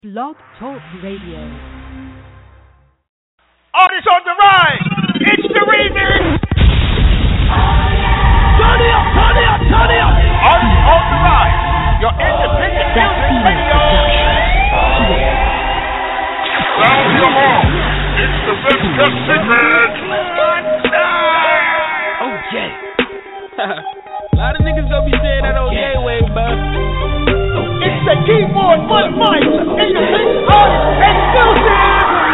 Blog Talk Radio. Artists on the rise. It's the remix. Turn it up, turn it up, turn it up. Artists on the rise. Your independent music radio. Sound your home. It's the best kept secret. Oh yeah. A lot of niggas don't be saying that on gay way, bro. It's the keyboard one mic. Independent artist exclusive.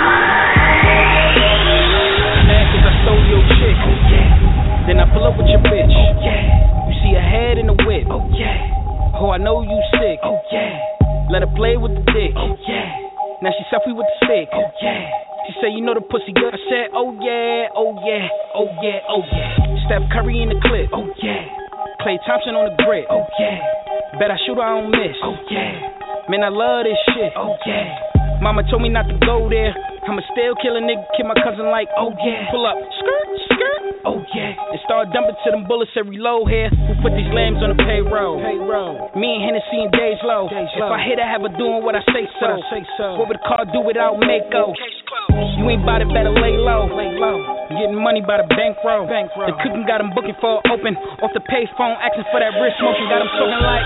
Man, cause I stole your chick. Oh yeah. Then I pull up with your bitch. Oh yeah. You see her head in the whip. Oh yeah. Oh, I know you sick. Oh yeah. Let her play with the dick. Oh yeah. Now she selfie with the stick. Oh yeah. She say, you know the pussy good. I said, oh yeah, oh yeah, oh yeah, oh yeah. Steph Curry in the clip. Oh yeah. Klay Thompson on the grip. Oh yeah. Bet I shoot her, I don't miss. Oh yeah. Man, I love this shit. Oh yeah. Mama told me not to go there. I'ma still kill a nigga, kill my cousin like, oh yeah. Pull up, skirt, skirt. Oh yeah. And start dumping to them bullets and reload here. Who put these lambs on the payroll? Me and Hennessy and Days Low. If I hit her, have her doing what I say so. What would the car do without Mako? You ain't bout it, better lay low. Getting money by the bankroll. The cooking got him booking for open. Off the pay phone, asking for that wrist motion. Got him talking like,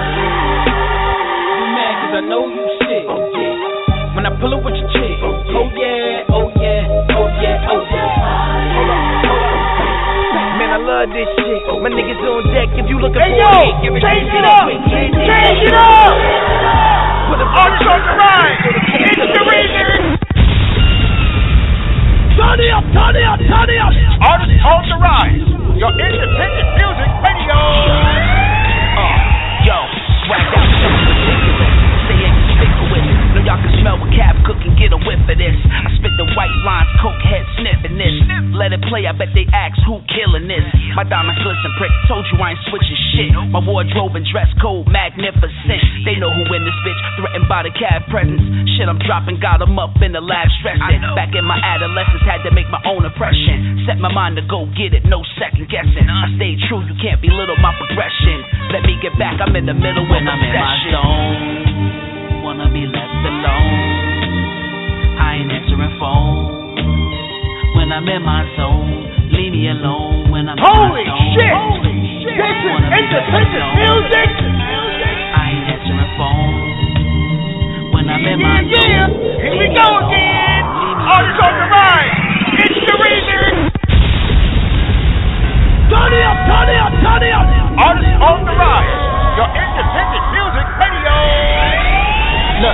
you mad cause I know you sick. Oh yeah. When I pull up with your chick. Oh yeah, oh yeah, oh yeah, oh yeah. Hold up. Man, I love this shit. My niggas on deck. If you looking Hey for yo, it, give it change to it me. up. Change it up. Artists on the rise. It's the remix. Turn it up, turn it up, turn it up. Artists on the rise. Your independent music radio. Yo, swagged out something ridiculous. Say ain't sticker with it. Know y'all can smell what Cap cooking, get a whiff of this. I spit the white lines, coke head sniffing this. Let it play, I bet they ask who killing this. My diamonds glisten prick, told you I ain't switching shit. My wardrobe and dress code magnificent. They know who in this bitch, threatened by the Cap presence. Shit I'm dropping, got them up in the lab stressing. Back in my adolescence, had to make my own impression. Set my mind to go get it, no second guessing. I stayed true, you can't belittle my progression. Let me get back, I'm in the middle when I'm in my zone. Wanna be left alone. I ain't answering phone. When I'm in my zone, leave me alone. When I'm Holy in my zone. shit! This is independent music. I ain't answering phone. When I'm in my zone. Here we go again. Artists on the rise. It's the remix. Turn it up, turn it up, turn it up. Artists on the rise. Your independent music radio. Look.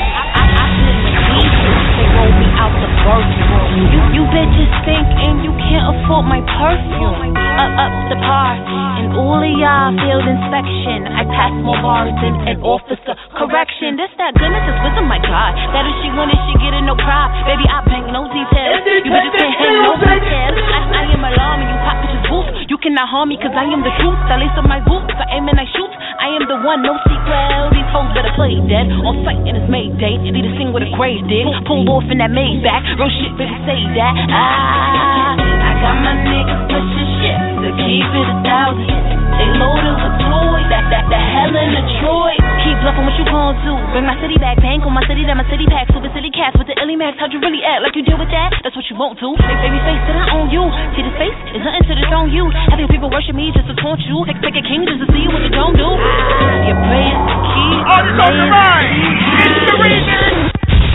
They roll me out the birthroom. You bitches think and you can't afford my perfume. Up the par, and all of y'all failed inspection. I pass more bars than an officer. Correction, this that goodness is wisdom, my God. That if she wanted, she get it, no pride. Baby, I bang no details. You bitches can't hang no details. I am alarming you, pop bitches boots. You cannot harm me, cause I am the truth. I lace up my boots, I aim and I shoot. I am the one, no sequel. These hoes better play dead. On sight and it's made day. Need to sing with a grave dig. Pull off in that Maybach. Real shit, baby, say that. I got my niggas pushing shit to keep it 1,000. They loaded with toys. The hell in the Troy. Keep bluffing what you gon' do. Bring my city back. Bank on my city, that my city pack. Super silly cats with the illy max. How'd you really act? Like you deal with that? That's what you won't do. Baby face, did I own you? See this face? It's nothing to this on you. Having people worship me just to taunt you. Pick a king just to see what you don't do. Your prayers to keep. Artists on the rise. It's the remix.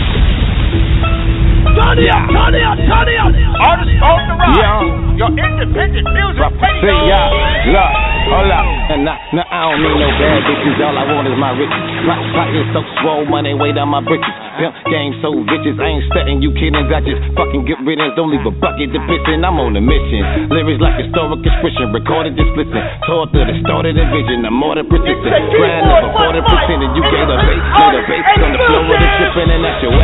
Turn it up, turn it up, turn it up. Artists on the rise. Your independent music radio. Look, hold up. And now I don't need no bad bitches. All I want is my riches. Pocket so swole, money way down my britches. Pimp game so vicious. I ain't stunting you kiddings. I just fucking get rid of. Don't leave a bucket to piss in. I'm on a mission. Lyrics like historic expression. Recorded, just listen. Taught to the start of the vision. I'm more than persistent. Grind over 40%. And you get a bass. Play the bass on the floor of the tripping. And that's your ass. When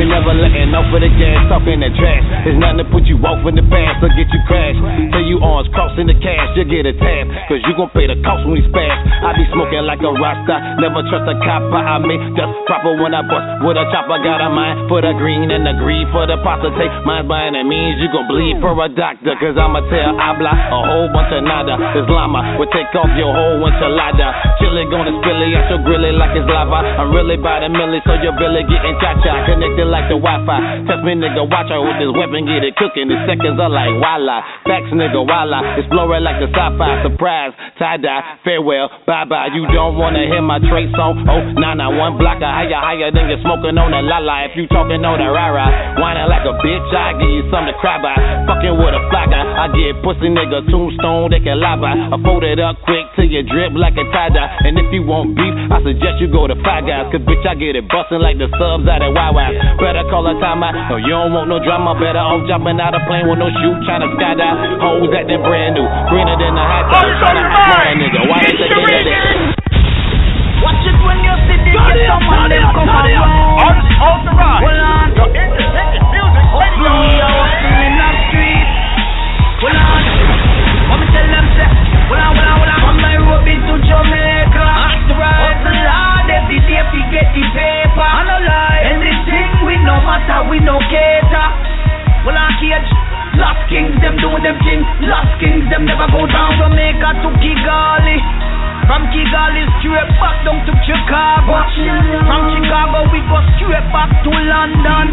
ain't never letting off of the gas, talking that trash. There's nothing to put you off in the past or get you crashed. Till you arms crossing the cash, you get a tab, cause you gon' pay the cost when we spaz. I be smoking like a Rasta, never trust a copper. I make just proper when I bust with a chopper. Got a mind for the green and the greed for the pasta. Take mine by any means, you gon' bleed for a doctor, cause I'ma tell habla a whole bunch of nada. This llama will take off your whole enchilada. Chili gonna spill it, I shall grill it like it's lava. I'm really by the milli, so you're really getting cha-cha. Connected like the Wi-Fi. Test me, nigga, watch out with this weapon, get it cooking. The seconds are like walla. Facts, nigga, walla. Explore it like the sci-fi. Surprise, tie-dye, farewell, bye-bye. You don't wanna hear my Trey song? Oh, 991 blocker. Higher than you're smoking on the la-la. If you talking on the rah-rah, whining like a bitch, I give you something to cry by. Fucking with a fly guy, I get pussy nigga tombstone, they can lie by. I fold it up quick till you drip like a tie-dye. And if you want beef, I suggest you go to Five Guys, cause bitch, I get it bustin' like the subs out at Wawa. Better call a timeout, no, you don't want no drama. Better off jumping out a plane with no chute, tryna skydive. Hoes acting brand new, greener than the hot dog. Tryna outrun a nigga, why they taking that? Watch it when you see this, get someone them come around. Artists on the rise. Hold on. Your independent music radio. We are hustling in the street. Hold on. Let me tell them, say, hold on. On my road into Jamaica. That's right. Hustle hard every day if you get the paper. I no lie. Anything we no matter, we no cater. Well, I cage. Lost kings, them doing them things. Lost kings, them never go down. Jamaica to Kigali. From Kigali straight back down to Chicago. From Chicago we go straight back to London.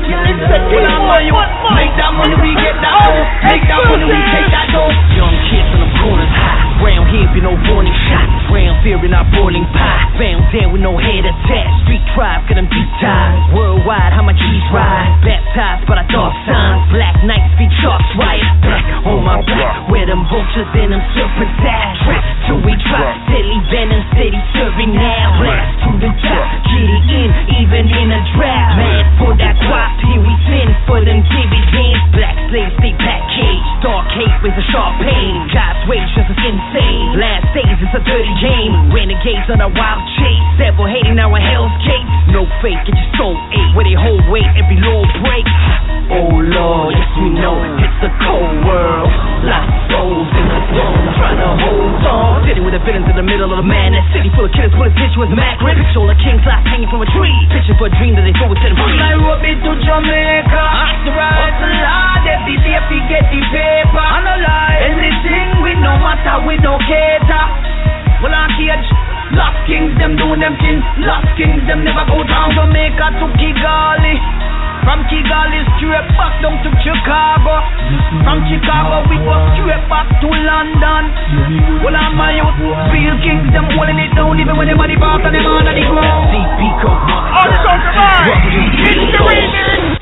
Make that money, we get that dough. Make that money, we take that dough. Young kids in the corners high. Round here be no warning shot. Round fear in our boiling pie. Round there with no head attached. Street tribe got them deep ties. Worldwide how my G's ride. Baptized by the dark signs. Black nights be chalks riot. Black on my back. Where them vultures and them serpents at. Trap till we drop. Deadly venom steady serving now. Blast to the top, get it in, even in a draft. Mad for that guap, here we send for them dividends. Black slaves stay back cage, dark hate with a sharp pain. God's ways just as insane. Last days it's a dirty game. Renegades on a wild chase. Devil hating now a hell's gate. No faith, get your soul ate. Where they hold weight, every law break. Oh Lord, yes we know it's a cold world. Lost souls in the throne, trying to hold on. Sitting with the villains in the middle of the madness. City full of killers, bullets hit you with Mac Rip. Picture the king's last hanging from a tree. Pitching for a dream that they thought would set him free. Nairobi to Jamaica. That's right. Hustle hard every day if you get the paper. I no lie. Anything we no matter, we no cater. Well, I cage. Lost kings, them doing them things. Lost kings, them never go down. Jamaica to Kigali. From Kigali straight back down to Chicago. From Chicago we go straight back to London. Well, I'm my youth, real kings, them holding it down even when the money back and them on the ground. CP Coke, Artists on the rise. It's the remix.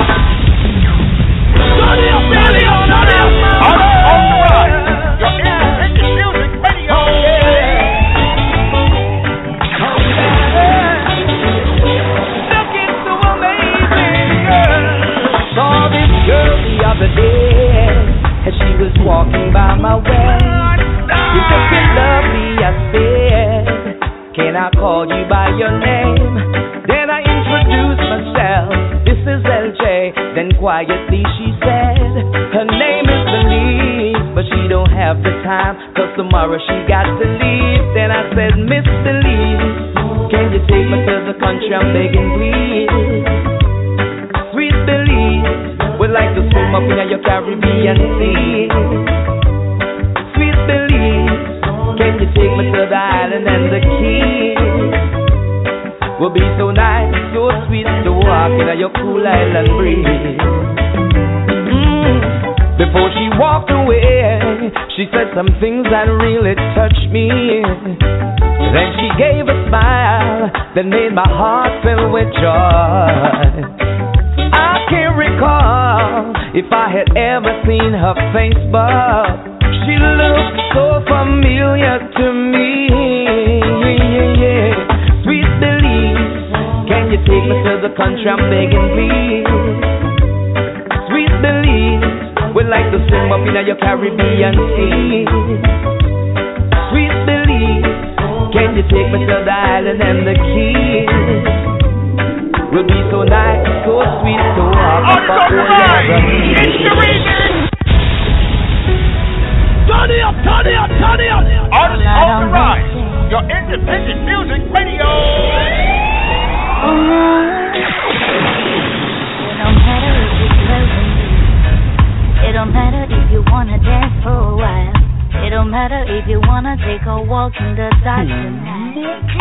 Artists on the rise. Your independent music radio. Saw this girl the other day as she was walking by my way. You're looking lovely, I said. Can I call you by your name? Then I introduced myself. This is LJ. Then quietly she said her name is Believe, but she don't have the time, cause tomorrow she got to leave. Then I said, Miss Believe, can you take me to the country? I'm begging please. Sweet Believe, would like to swim up in your Caribbean sea. Sweet Believe, can you take me to the island and the Keys? Will be so nice, so sweet to walk in your cool island breeze. Before she walked away, she said some things that really touched me. Then she gave a smile that made my heart fill with joy. I can't recall if I had ever seen her face, but she looked so familiar to me. Sweet Believe, can you take me to the country? I'm begging please. Sweet Believe, would like to swim up in your Caribbean sea. Sweet Believe, can you take me to the island and the Keys? will be so nice, so sweet, so warm. It's the remix. Turn it up, turn it up, turn it up. Artists on the rise. Your independent music radio. It don't matter if you wanna dance for a while. It don't matter if you wanna take a walk in the dark tonight.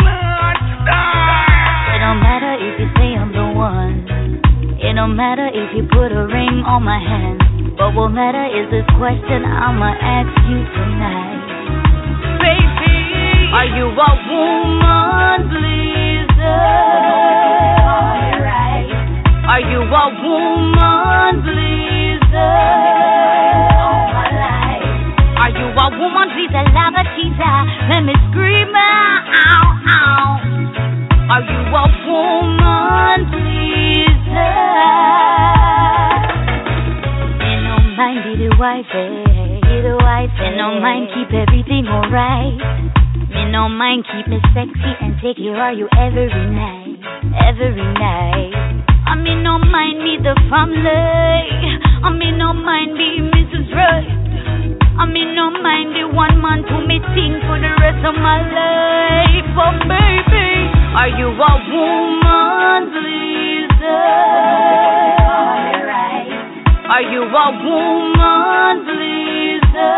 It don't matter if you say I'm the one. It don't matter if you put a ring on my hand. But what matter is this question I'ma ask you tonight. Baby, are you a woman, pleaser? Are you a woman, pleaser? Are you a woman, pleaser, lover, teaser? Let me scream out, ow. Are you a woman, pleaser? And no mind, be the wife, and no mind, keep everything alright. And no mind, keep me sexy and take care of you every night. I mean, no mind me the family. I mean, no mind be Mrs. Right. I mean, no mind the one man to me think for the rest of my life. Oh, baby, are you a woman, pleaser? Are you a woman, pleaser?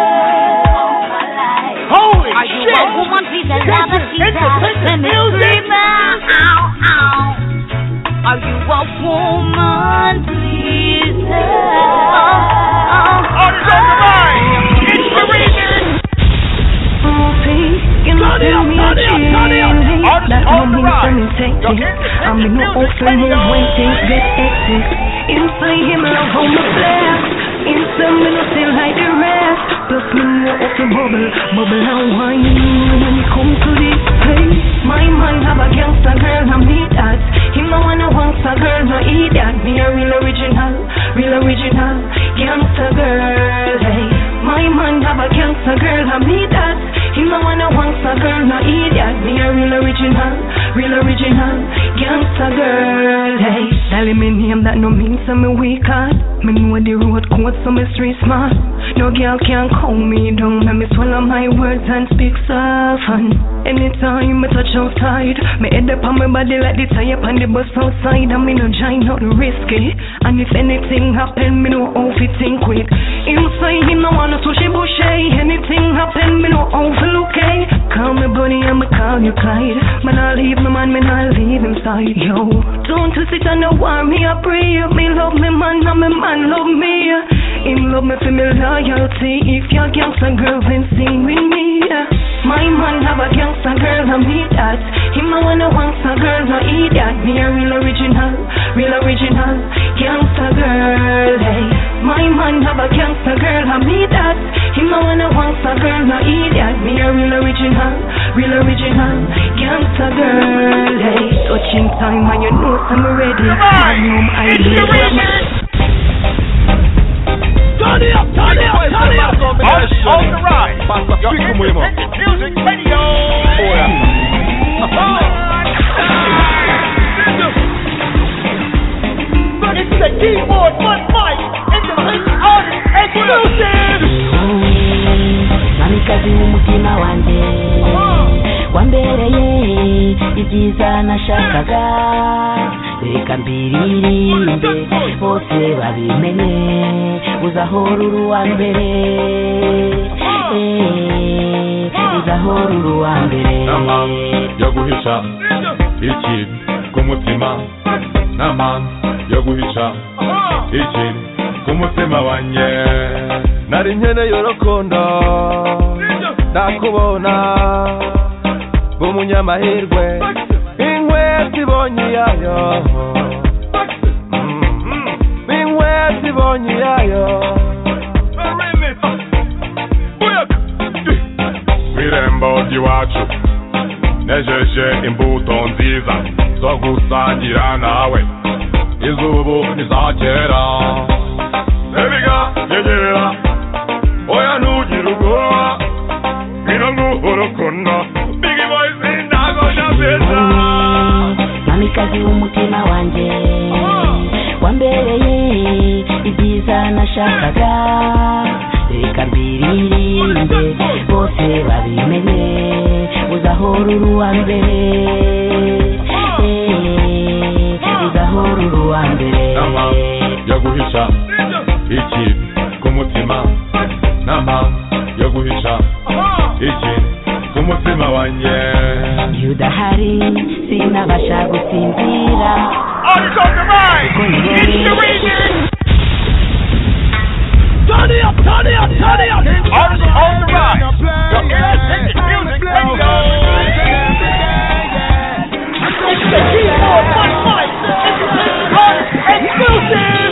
Holy are you a woman, pleaser, lover, teaser? Let me scream out, ow. Are you a woman, pleaser? Artists on the rise. It's the remix. Turn it up, turn it up, turn it up. Artists on the rise. Your independent music radio. Inside him, love how me flex. Inside me, no still like the rest. Plus me know how to bubble and wine. When it come to this place, my man have a gangster girl, I meet that. Him no wanna gangster girl, no eat that. Me a real original gangster girl. Hey, my man have a gangster girl, I meet that. Him no wanna gangster girl, no eat that. Me a real original gangster girl. Hey, Dally me name that no means so me weak heart. Me know the road code so me street smart. No girl can calm me down. Let me swallow my words and speak soft. And anytime me touch outside, me head up on my body like the tire on the bus outside. And me no giant, not risky. And if anything happen, me no how fit think quick. Inside him no wanna touch a bush. Anything happen, me no how to look. Call me Bunny and me call you Clyde. Man I leave my man, me not leave inside. Yo, don't you sit and no war me I pray. Me love me man and me man love me. Him love me for me loyalty. If your gangster girl then sing with me. My man have a gangster girl and me that. Him no wanna gangster girl no eat that. Me a real original gangster girl. Hey, my man have a gangster girl and me that. Him no wanna gangster girl no eat that. Me a real original gangster girl. Hey, touching time and you know I'm ready. Magnum I Turn it up, turn it up, turn it up. Artists on the rise. Your independent music radio. It's the keyboard, one mic, independent artist exclusive. Mami kazi umutima wanje wambereye ibyiza nashakaga reka mbiririmbe bose babimenye uzahora uri uwa mbere uzahora uri uwa mbere yo guhisha iki ku mutima nama yo guhisha iki ku mutima wanje nari nkeneye urukundo nakubona b'umunyamahirwe inkwezi ibonye iyayo inkwezi ibonye iyayo kw'irembo ry'iwacu nejeje imbuto nziza zo gusangira nawe izubu ntizagera ebiga yegera oya ntugire ubwoba ngwino nguhe urukundo big boys indago mukazi w'umutima wanjye wambereye ibyiza nashakaga reka mbiririmbe bose babimenye uzahora uri uwa mbere uzahora uri uwa mbere nama yo guhisha iki ku mutima nama yo guhisha iki ku mutima wanjye iyo udahari sinabasha gusinzira Artists on the right. It's the region. Turn it up, turn it up, turn it up. Artists on the right. Your independent music radio. It's the keyboard one mic. Independent artist exclusive.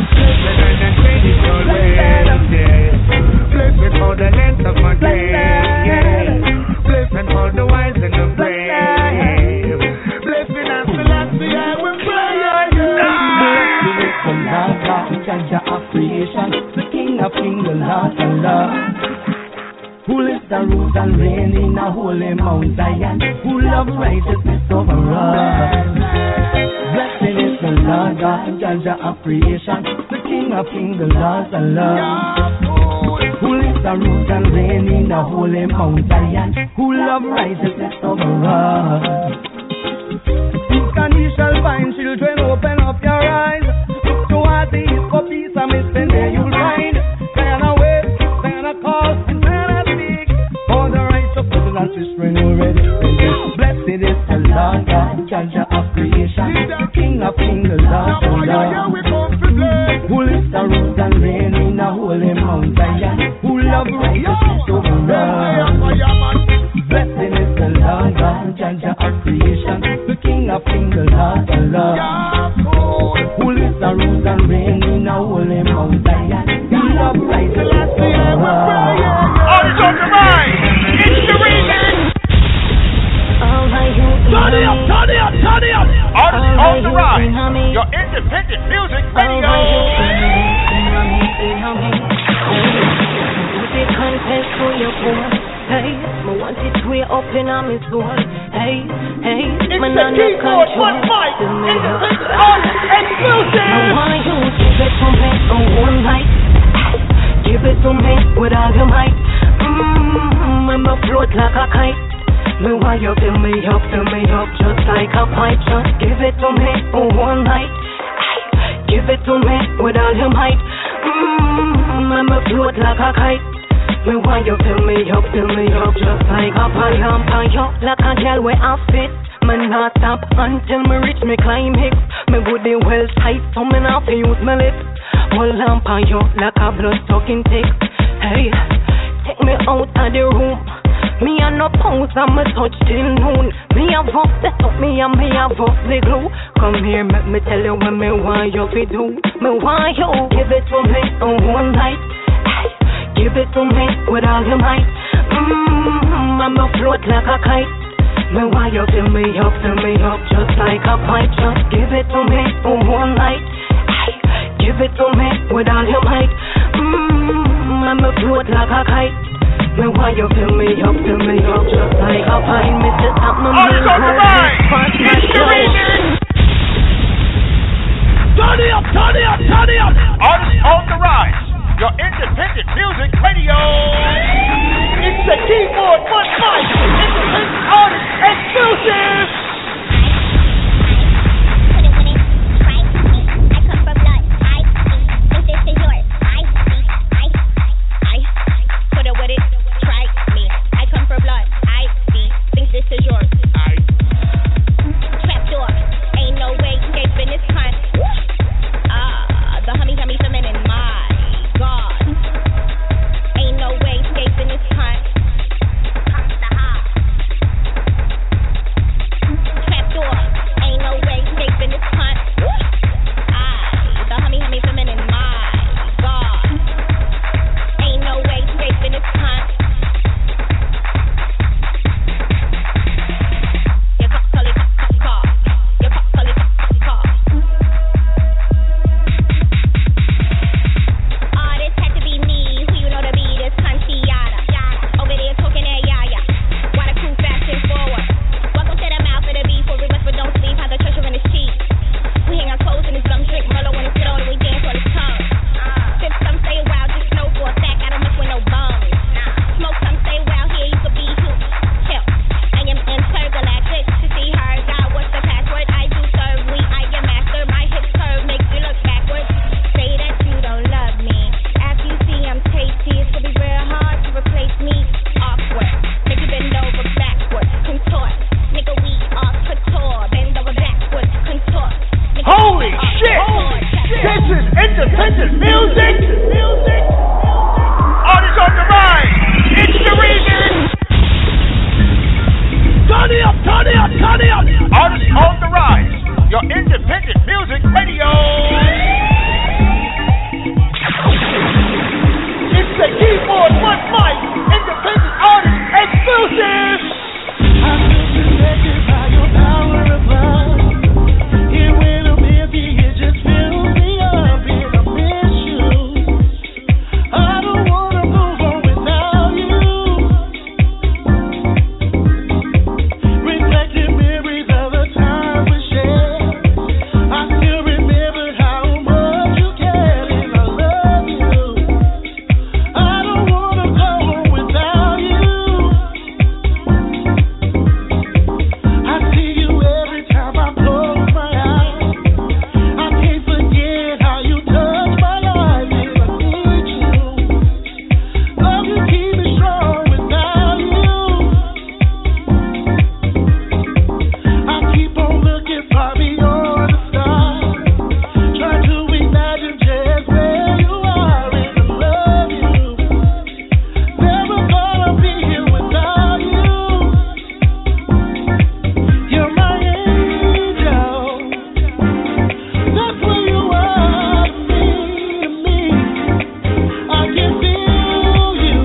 Blessed for the length of my days. Blessed for the wise and the brave. Blessed and Selassie, I will pray. Judge of creation, the King of kings, the Lord of love. Who lifts the roots and reign in a holy Mount Zion. Who loves righteousness over us. Blessed is the Lord God, Judge of creation, the King of kings, the Lord of love. Who lifts the roots and reign in a holy Mount Zion. Who loves righteousness over us. Seek and ye shall find, children, open up your eyes. Toward the east for peace and mission there you'll find. Stand away, stand a call, stand a speak. For the righteous brothers and sisters already. Blessed is the Lord God, Judge of creation, the King of kings, the Lord of lords. Who lifts the roots and reign in a holy Mount Zion. Who loves righteousness over us. Blessed is the Lord God, Judge of creation, the King of kings, the Lord of lords. Who lifts the roots and reign in a holy Mount Zion. Who loves righteousness over us. Artists on the right. It's the region. Turn it up, turn it up, turn it up. Artists on the right. Your independent music radio. Confess to your boy, hey, I want it to be open on my soul, hey, hey, it's the keyboard, one mic, independent artist exclusive. I want you to give it to me on one night, give it to me with all your might, I'ma float like a kite, me want you fill me up, just like a pipe, just give it to me on one night, give it to me with all your might, I'ma float like a kite. Me want you fill me up, just like a fire, like a girl where I fit. Me not stop until me reach me climax. Me body well tight, so me not fi use my lips. Hold on by you like a blood sucking tick. Hey, take me out of the room. Me a no pose, I'm a touch till noon. Me a vote, set up me and me a vote the glue. Come here, make me tell you what me want you fi do. Me want you give it to me on one night. Give it to me with all your might. I'ma float like a kite. Me want you fill me up, just like a pipe. Just give it to me for one night. Give it to me with all your might. I'ma float like a kite. Me want you fill me up, just like a pipe. Me just stop my mind. Turn it up, turn it up, turn it up. Artists on the rise. Your independent music radio. It's the keyboard one mic. Independent artist exclusive. shit! This is independent music! Artists on the rise! It's the remix! Turn it up, turn it up, turn it up! Artists on the rise! Your independent music radio! It's the Keyboard One Mic Independent Artist Exclusive! I feel protected by your power of love. Here when I'm empty, it just fills me up. And I miss you. I don't wanna move on without you. Reflecting memories of the time we shared. I still remember how much you cared, and I love you. I don't wanna go on without you. I see you every time I close my eyes. I can't forget how you touch my life, and I need you. Love you, keep me strong without you. I keep on looking far beyond the stars, try to imagine just where you are, and I love you. Never gonna be here without you. You're my angel. That's where you are to me. I can feel you,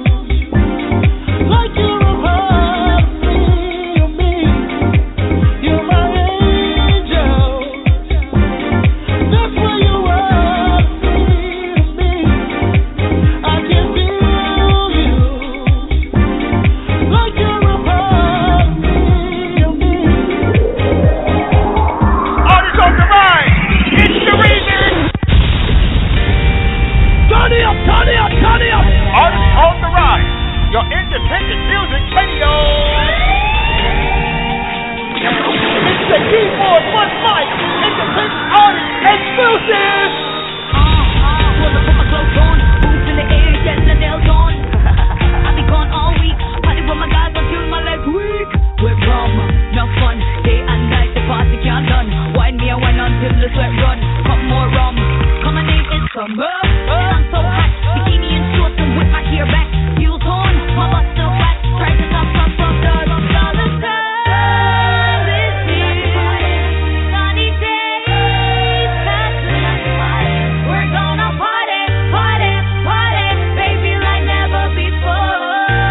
like you're a part of me. You're my angel. That's where you are to me. I can feel you, like you're a part of me. Artists on the rise! It's the remix! Turn it up, turn it up, turn it up! Artists on the rise! Your independent music radio! It's the Keyboard One Mic Independent Artist Exclusive! Wanna put my clothes on, boots in the air, get the nails on. I'll be gone all week, party with my guys until my legs weak. We're rum, no fun, day and night, the party can't done. Wine me a wine until the sweat run. Come more rum, come my name is Summer. I'm so hot, bikini and shorts and with my hair back. Heels on, my butt still flat. Try to stop the summertime is here. Sunny days, that's we're gonna party, party, party, baby, like never before.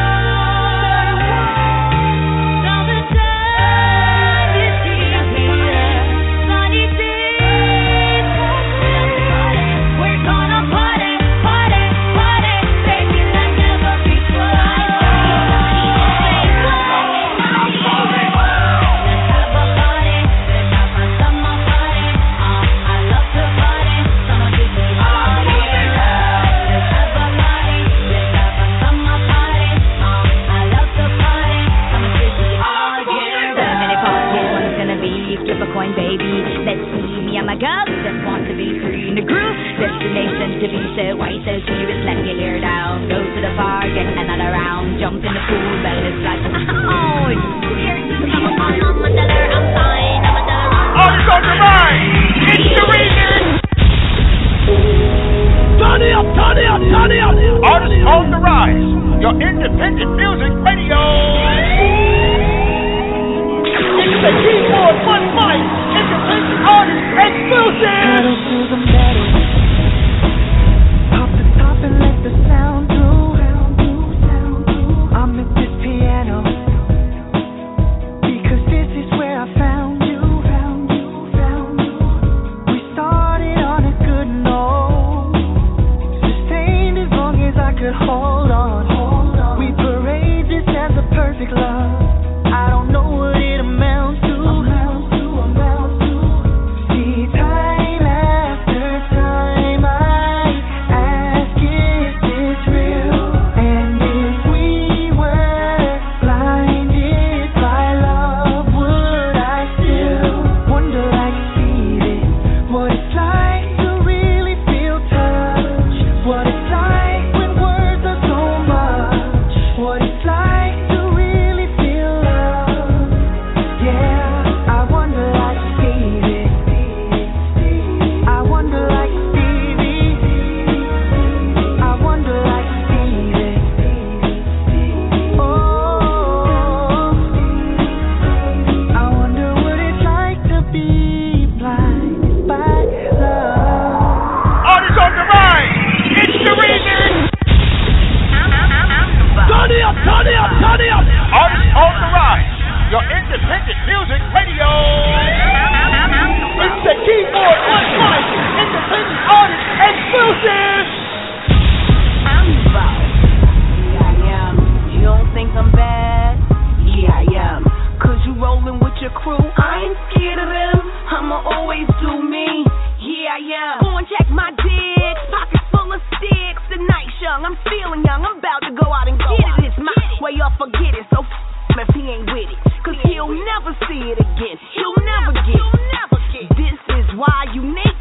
Summertime is here. Sunny days, we're gonna party, party, party, baby, like never before. Coin, baby. Let's see, me and my girls just want to be free in the groove. Destination to be so white, so serious, let your hair down. Go to the bar, get another round. Jump in the pool, belly flat. Oh, I'm a dollar, I'm fine. I'm a dollar. Artists on the rise! It's the remix! Turn it up, turn it up, turn it up! Artists on the rise! Your independent music radio! It's the Keyboard One Mic Independent Artist Exclusive! Pedal to the metal. Pop the top and let the sound through. I'm at this piano because this is where I found you. We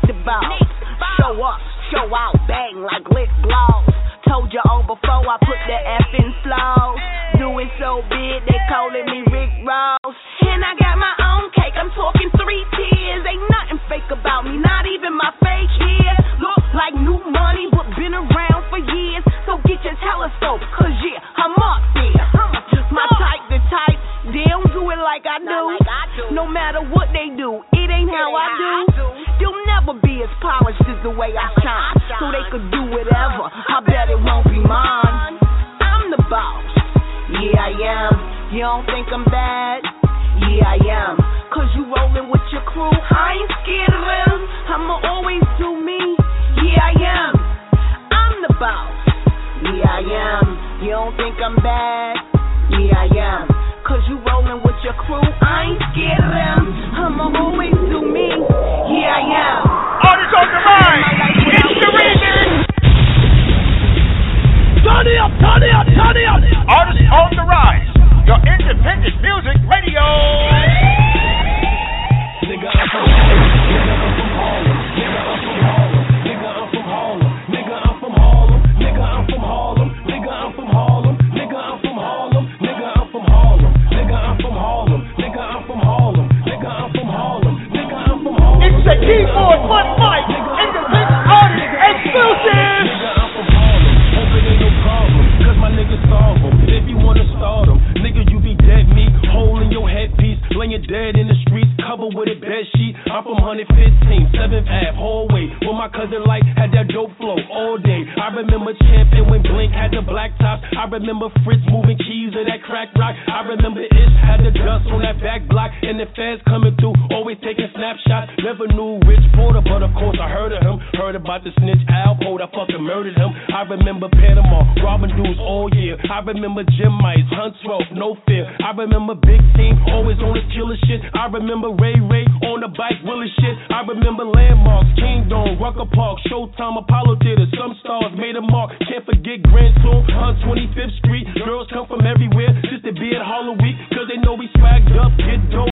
the boss. Show up, show out, bang like lip gloss. Told you all before I put the F in flow. Doing so big, they calling me Rick Ross. And I got my own cake, I'm talking 3 tiers. Ain't nothing fake about me, not even my fake hair. Look like new money, but been around for years. So get your telescope, cause yeah, I'm up there. My type, the type, they don't do it like I do. No matter what they do, it ain't how I do. You'll never be as polished as the way I shine. So they could do whatever, I bet it won't be mine. I'm the boss, yeah I am. You don't think I'm bad? Yeah I am. Cause you rollin' with your crew, I ain't scared of them. I'ma always do me, yeah I am. I'm the boss, yeah I am. You don't think I'm bad? Yeah I am. Cause you rollin' with your crew, I ain't scared of them. I'ma always do me, yeah I am. Artists on the rise, it's the remix. Turn it up, turn it up, turn it up. Artists on the rise, your independent music radio. Nigga, I'm from Harlem. Nigga, I'm from Harlem. Nigga, I'm from Harlem. Nigga, I'm from Harlem. Nigga, I'm from Harlem. Nigga, I'm from Harlem. Nigga, I'm from Harlem. Nigga, I'm from Harlem. Nigga, I'm from Harlem. Nigga, I'm from Harlem. Nigga, I'm from Harlem. Nigga, I'm from Harlem. It's the keyboard one mic, independent artist exclusive. Nigga, I'm from Harlem. Hope it ain't no problem, cause my niggas solve them. If you wanna start them, nigga, you be dead meat. Hole in your headpiece, laying dead in the streets, covered with a bed sheet. I'm from 115, 7th Ave, hallway, where my cousin Light had that dope flow all day. I remember Champion when Blink had the black tops. I remember Fritz moving keys of that crack rock. I remember Ish had the dust on that back block, and the feds coming through, always taking snapshots. Never knew Rich Porter, but of course I heard of him. Heard about the snitch Al Poe, I fucking murdered him. I remember Panama, robbing dudes all year. I remember Jim Mice, Hunt 12, no fear. I remember Big Team, always on the killer shit. I remember Ray on the bike, Willie shit. I remember Landmarks, Kingdom, Rucker Park, Showtime, Apollo Theater. Some stars made a mark. Can't forget Grand Tour on 25th Street. Girls come from everywhere just to be at Harlem Week, cause they know we swagged up, get dope.